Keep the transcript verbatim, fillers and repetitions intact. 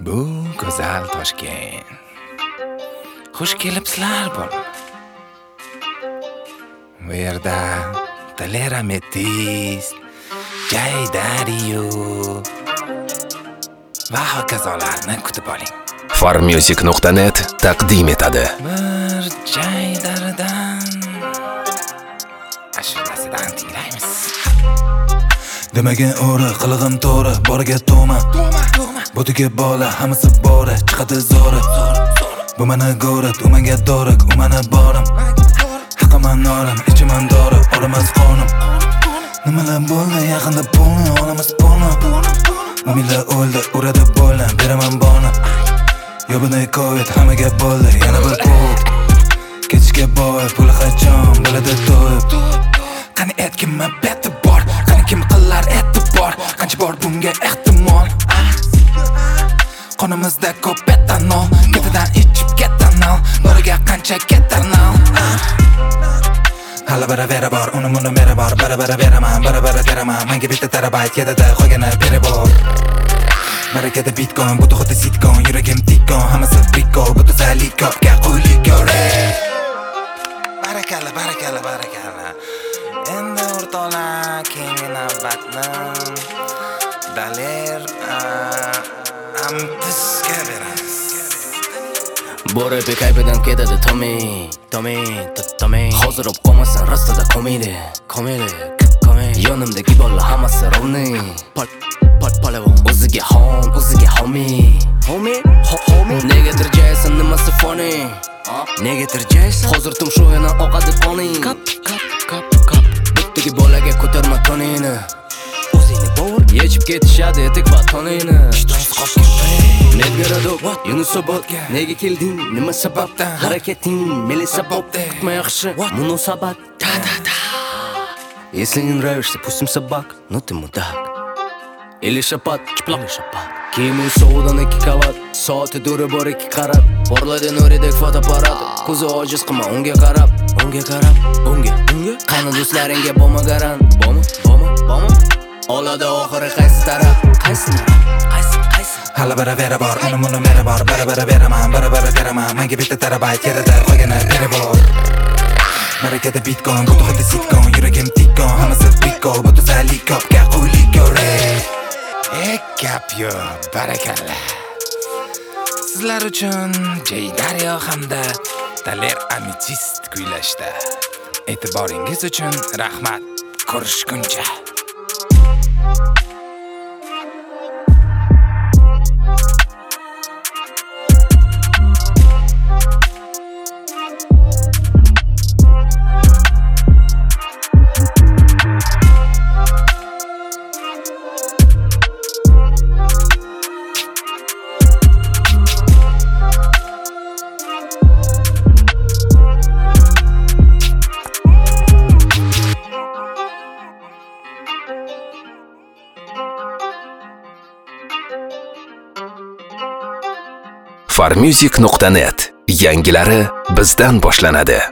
Bu go'zal Toshkent. Xush kelibsizlar bola. Bu yerda Taler Ametist, Jaydariyo va hokazolarni kutib oling. farmusic nuqta net taqdim etadi. Bir Jaydaridan ashulasidan tinglaymiz. Demagan o'ri, qilig'im to'g'ri, boriga to'ma. Butiga bola, hammasi bora, chiqadi zo'ri. Bu mana go'ri, u menga do'ri, u mana borim. Haqaman norim, ichiman dori, olamas qonim. Nimalar bo'ldi, yaqinda pulni olamiz pulni. Umidlar o'ldi, uradi bo'ldi, beraman boni. Yobunay covid, hammaga bo'ldi, yana bir ko'p. Ketishga boy, puli qachon bo'ladi to'yib. Qani aytgin beti bor, qani kim qilar e'tibor, qancha bor bunga ehtimol. Qonimizda ko'p etanol, ketidan ichib ketanol, boriga qancha ketanol. Hala bara-vera bor, uni muni mera bor, bara-bara beraman, bara-bara teraman, menga bitta terabayt ketadi, qolgani peribor. Barakada bitcoin, bu xuddi sitcom, yuragim tikkon, hammasi prikol, bu tuzalik kopga qo'ylik ko'rek. Barakalla, barakalla, barakalla. Endi o'rtoqlar, keyingi navbatni Taler Ametistga beramiz. Borib kayfidan ketadi Tommy, Tommy, Tommy. Hozir ob qolmasan rastada komedi, komedi, komedi. Yonimdagi bolalar hammasi rovni. Pal, pal, palavon. O'ziga xon, o'ziga homie, homie, homie. Negadir Jason nimasi funny? Negadir Jason? Hozir tumshug'ini oqadi qoning. Kap, kap, kap, kap. Bittagi bolaga ko'tarma tonini. O'zingni bo'l, yechib ketishadi etik va tonini. Ishtonsiz qolib Nedgarado, Yunusobod, nega kelding, nima sababdan? Harakating, melisabobda, kutma yaxshi, munosabat. Da da da. Если не нравишься, пустим собак, но ты мудак. Или шапат, чплак, шапат. Kiyimi sovudan ikki qavat, soati duri bor ikki qarab. Porlaydi nuridek fotoapparat, ko'zi ojiz qilma unga qarab, unga qarab, unga, unga. Qani do'stlaringga bo'lma garan, bo'lma, bo'lma, bo'lma. Oladi oxiri qaysi taraf, qaysi taraf, qaysi, qaysi. Hala bara-vera bor, uni muni mera bor, bara-bara beraman, bara-bara teraman, menga bitta terabayt ketadi, qolgani peribor. Barakada bitcoin, bu xuddi sitcom, yuragim tikkon, hammasi prikol, bu tuzalik kopga qo'ylik ko'rek. Ek gap yo'q, barakalla. Sizlar uchun Jaydariyo hamda Taler Ametist kuylashda. E'tiboringiz uchun rahmat. Ko'rishguncha. farmusic nuqta net yangilari bizdan boshlanadi.